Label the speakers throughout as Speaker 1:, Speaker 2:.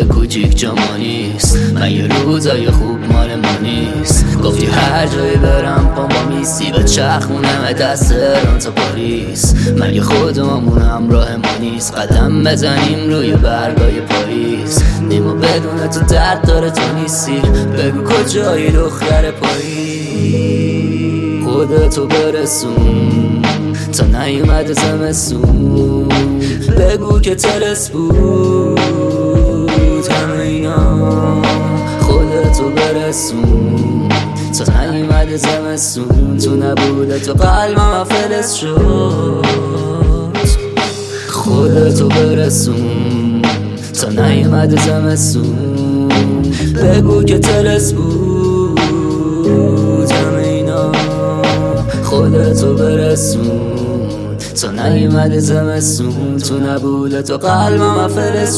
Speaker 1: کوچیک جا نیست. من یه روزای خوب مال ما نیست. گفتی هر جایی برم پام با میسی به چرخونم دست ران تا پاریس. مگه خودمونم راه ما نیست قدم بزنیم روی برگای پاییز. نیمو بدون تو درد داره تو نیستی. بگو کجایی دختر پاییز. خودتو برسون تا نیومد زمستون. بگو که ترس بود همه اینا. خودتو برسون تا نیومد زمستون. تو نبوده تو قلبم فلس شد. خودتو برسون تا نیومد زمستون. بگو که ترس بود همه اینا. خودتو برسون تا نیومد زمستون. تو نبوده تو قلبم فلس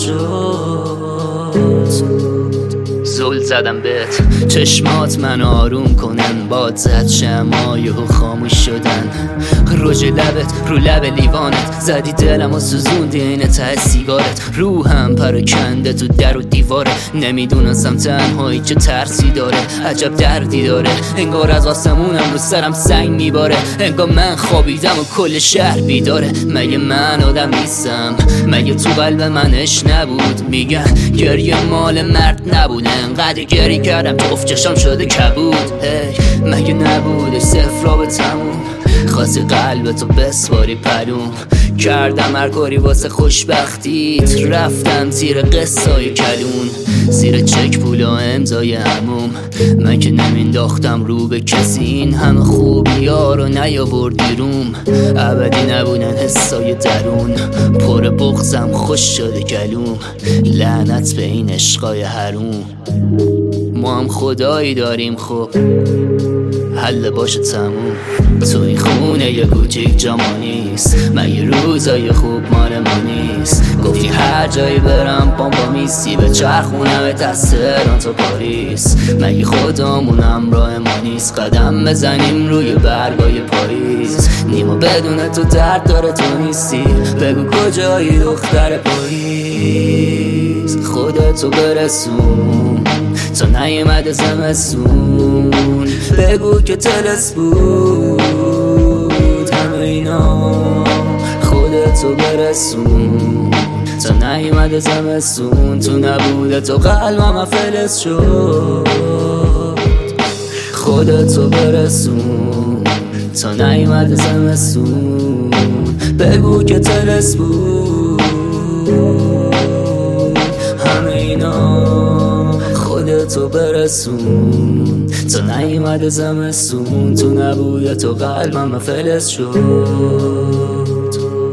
Speaker 1: شد. زل زدم بهت چشمات من آروم کنن. باد زد شمای و خاموش شدن. رژ لبت رو لب لیوانت زدی دلم و سوزوندی این ته سیگارت. روحم پراکنده تو در و دیواره. نمیدونستم تنهایی چه ترسی داره. عجب دردی داره. انگار از آسمونم رو سرم سنگ میباره. انگار من خوابیدم و کل شهر بیداره. مگه من آدم نیستم؟ مگه تو قلب منش نبود؟ میگن گریه مال مرد نبوده. انقدر گریه کردم تو افچشام شده کبود. مگه نبودش صفر را به تموم؟ خواستی قلبتو بسواری پلوم. کردم هر کاری واسه خوشبختیت. رفتم زیر قصای کلون. زیر چک پولا امضای عموم. من که نمینداختم رو به کسی. این همه خوبی ها رو نیاوردی روم. ابدی نبودن حسای درون. پر بغضم خوش شده گلوم. لعنت به این عشقای حروم. ما هم خدایی داریم خب حل باشه تموم. تو این خونه یه کوچیک جا ما نیست. من یه روزای خوب مال ما نیست. گفتی هر جایی برم پام با میسی به چرخونم دست ران تا پاریس. مگه خودمونم راه ما نیست قدم بزنیم روی برگای پاییز. نیمو بدون تو درد داره تو نیستی. بگو کجایی دختر پاییز. خودتو برسون تا نیومد زمستون. بگو که ترس بود همه اینا. خودتو برسون تا نیومد زمستون. تو نبوده تو قلبم فلس شد. خودتو برسون تا نیومد زمستون. بگو که ترس بود همه اینا. خودتو برسون تا نیومد زمستون. تو نبوده تو قلبم فلس شد.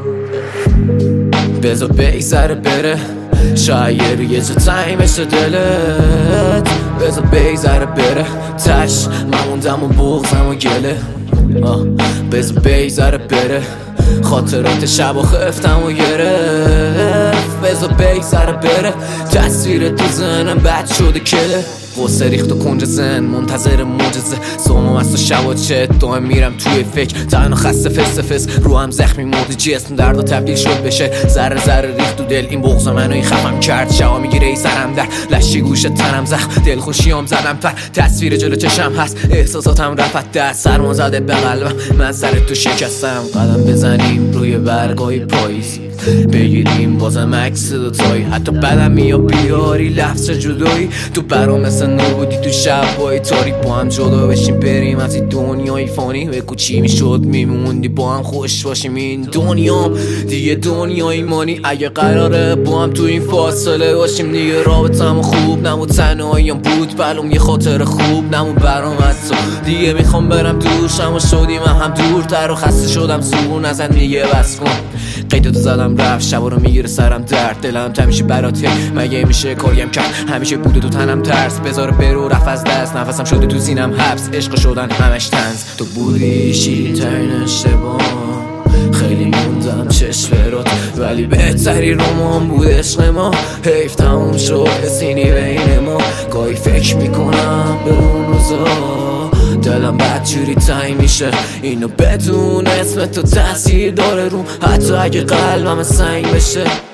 Speaker 2: بذار بگذره بره شاید یه جا تایمش دلت. بذار بگذره بره تش من موندم و بغضم و گله. بذار بگذره بره خاطرات شب و خفتم و گرفت. بذار بگذره بره تصویر تو ذهنم بد شده کله. غصه ریخت و کنج زن منتظر معجزه. سومم از تو شب و چه دائم میرم توی فکر. تنها خسته فس رو هم زخمی مرد جسم درد و تبدیل شد بشه. ذره ذره ریخت تو دل این بغض منو این خفم کرد. شبا میگیره ای سرم در لشی گوشه تنم زخم. دل خوشیام زدم پر تصویر جلو چشم هست. احساساتم رفت دست سرما زده به قلبم. من سر تو شکستم. قدم بزنیم روی برگای پاییز. بگیریم بازم عکس دوتایی. حتی بدم میاد بیاری لفظ جدایی. تو برام مثل نو بودی تو شبای تاریک. با هم جدا بشیم بریم از این دنیای فانی. بگو چی میشد میموندی با هم خوش باشیم. این دنیام دیگه دنیای مانی. اگه قراره با هم تو این فاصله باشیم دیگه رابطم خوب نمود. تنهاییم بود بلوم یه خاطر خوب نمود برام. حتی دیگه میخوام برم دوشم و شدیم هم دورتر و خسته شدم. زبون ازن دیگه بس کن. قیدتو زدم رفت شبا رو میگیره سرم درد. دلم تمیشه براته مگه میشه کاریم کرد. همیشه بوده تو تنم ترس. بذار برو رفت از دست. نفسم شده تو سینم حبس. عشق شدن همش طنز. تو بودی شیرین‌ترین اشتباه. خیلی موندم چشم برات ولی بهتری رومان بود عشق ما. حیف تموم شد سینی بین ما. گاهی فکر میکنم به اون روزا. دلم بدجوری تنگ میشه اینو بدون اسم تو تاثیر داره روم. حتی اگه قلبم سنگ بشه.